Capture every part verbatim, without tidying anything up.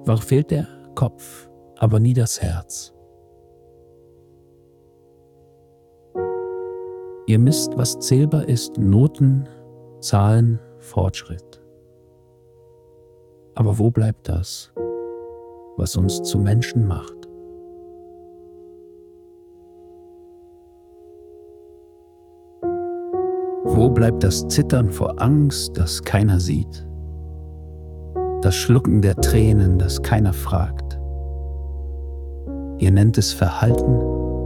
Warum fehlt der Kopf, aber nie das Herz? Ihr misst, was zählbar ist, Noten, Zahlen, Fortschritt. Aber wo bleibt das, was uns zu Menschen macht? Wo bleibt das Zittern vor Angst, das keiner sieht? Das Schlucken der Tränen, das keiner fragt? Ihr nennt es Verhalten,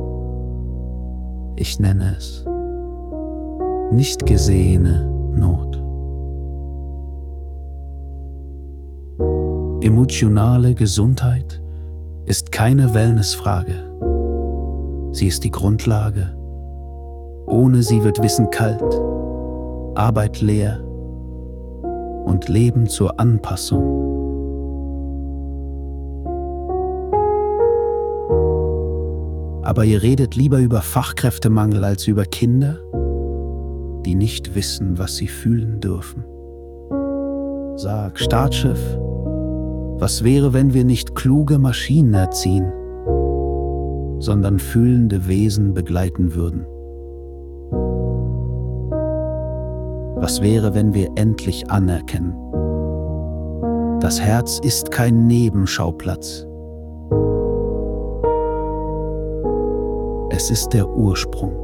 ich nenne es nicht gesehene Not. Emotionale Gesundheit ist keine Wellnessfrage. Sie ist die Grundlage. Ohne sie wird Wissen kalt, Arbeit leer und Leben zur Anpassung. Aber ihr redet lieber über Fachkräftemangel als über Kinder, die nicht wissen, was sie fühlen dürfen. Sag, Staatschef, was wäre, wenn wir nicht kluge Maschinen erziehen, sondern fühlende Wesen begleiten würden? Was wäre, wenn wir endlich anerkennen? Das Herz ist kein Nebenschauplatz. Es ist der Ursprung.